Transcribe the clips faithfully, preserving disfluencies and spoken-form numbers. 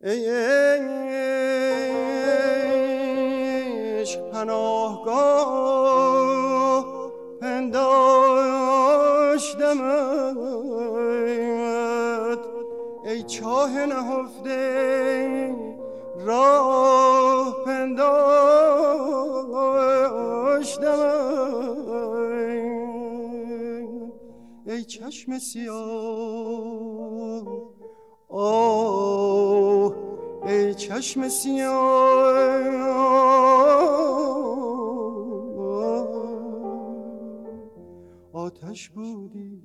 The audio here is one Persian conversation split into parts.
ای عشق پناهگاه پنداشتمت، ای چاه نهفته راه پنداشتمت، ای چشم سیاه آه، ای چشم سیاه آتش بودی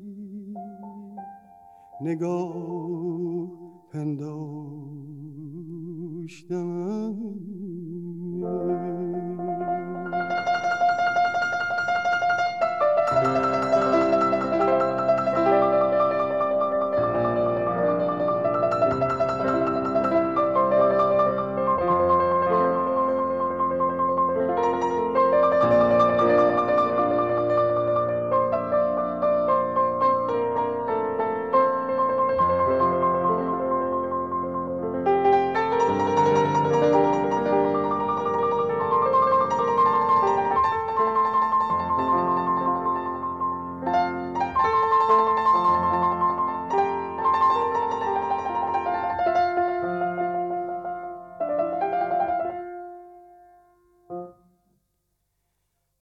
نگاه پنداشتم.